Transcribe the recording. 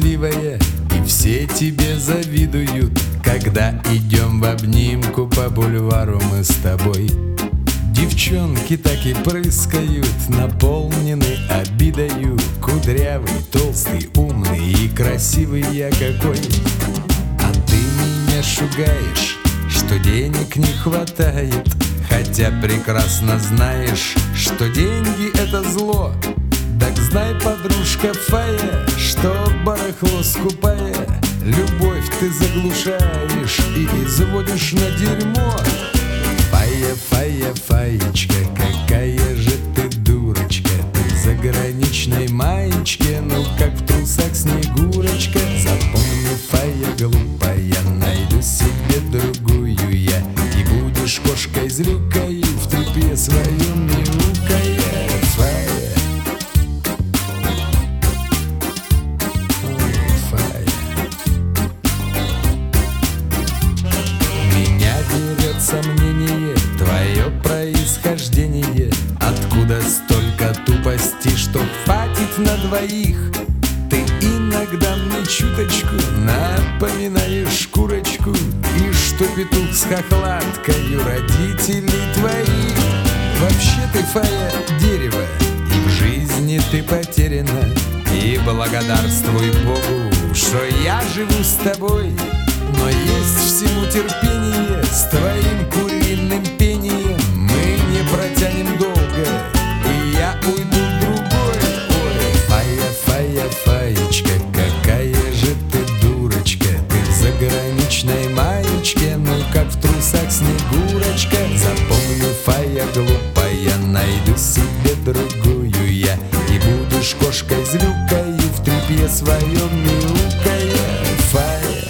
счастливая, и все тебе завидуют, когда идем в обнимку по бульвару мы с тобой. Девчонки так и прыскают, наполнены обидою. Кудрявый, толстый, умный и красивый я какой. А ты меня шугаешь, что денег не хватает, хотя прекрасно знаешь, что деньги — это зло. Так знай, подружка Фая, что барахло скупая, любовь ты заглушаешь и изводишь на дерьмо. Фая, Фая, Фаечка, какая же ты дурочка, ты в заграничной маечке, ну как в трусах Снегурочка. Запомни, Фая глупая, найду себе другую я, и будешь кошкой-злюкой в тряпье своем мяукая. Фая, сомнение, твое происхождение. Откуда столько тупости, что хватит на двоих? Ты иногда мне чуточку напоминаешь курочку, и что петух с хохлаткою родителей твоих. Вообще ты, Фая, дерево, и в жизни ты потеряна. И благодарствуй Богу, что я живу с тобой. Но есть всему терпение, с твоим куриным пением мы не протянем долго, и я уйду в другой. Ой, Фая, Фая, Фаечка, какая же ты дурочка, ты в заграничной маечке, ну как в трусах Снегурочка. Запомни, Фая глупая, найду себе другую я, и будешь кошкой-злюкой в тряпье своем мяукая. Фая.